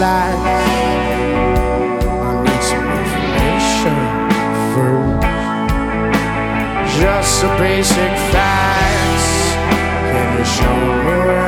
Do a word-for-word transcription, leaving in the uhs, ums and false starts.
lights. I need some information first. Just the basic facts. Can you show me where